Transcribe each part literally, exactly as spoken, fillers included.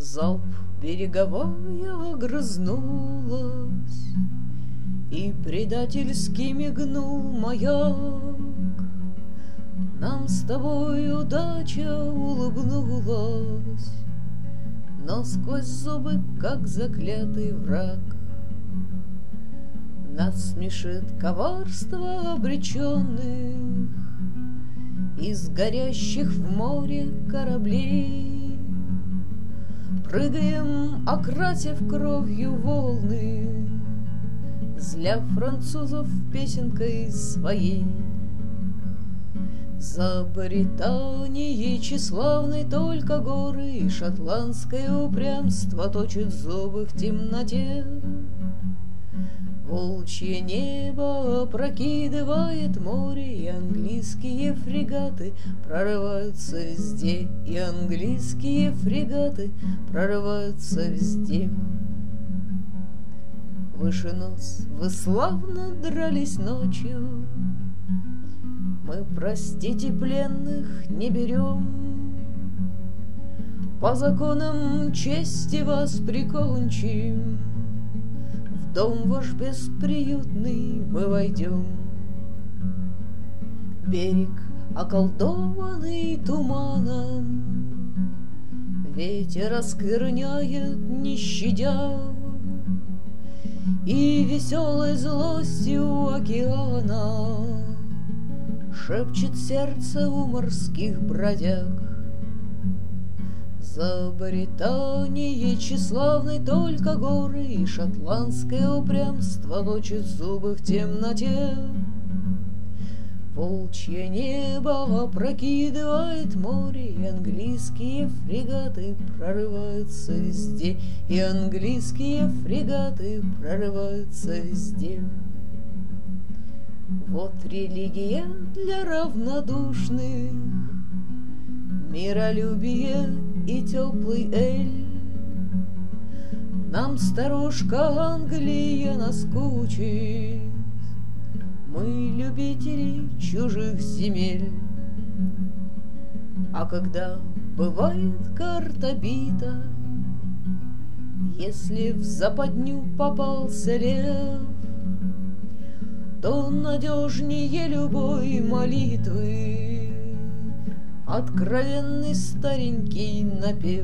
Залп береговая огрызнулась, и предательски мигнул маяк. Нам с тобой удача улыбнулась, но сквозь зубы, как заклятый враг. Нас смешит коварство обреченных из горящих в море кораблей. Прыгаем, окрасив кровью волны, зля французов песенкой своей. За Британией тщеславной только горы, и шотландское упрямство точит зубы в темноте. Волчье небо опрокидывает море, и английские фрегаты прорываются везде, и английские фрегаты прорываются везде. Выше нос вы славно дрались ночью, мы, простите, пленных не берем. По законам чести вас прикончим, в дом ваш бесприютный мы войдем. Берег, околдованный туманом, ветер оскверняет, не щадя, и веселой злостью океана шепчет сердце у морских бродяг. За Британией тщеславной только горы, и шотландское упрямство точит зубы в темноте. Волчье небо опрокидывает море, и английские фрегаты прорываются везде, и английские фрегаты прорываются везде. Вот религия для равнодушных, миролюбие и теплый эль. Нам старушка Англия наскучит, мы любители чужих земель. А когда бывает карта бита, если в западню попался лев, то надежнее любой молитвы откровенный старенький напев.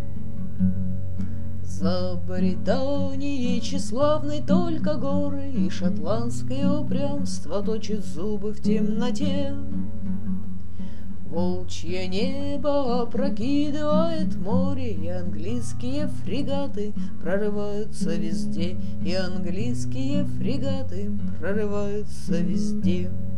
За Британией тщеславной только горы, и шотландское упрямство точит зубы в темноте. Волчье небо опрокидывает море, и английские фрегаты прорываются везде, и английские фрегаты прорываются везде.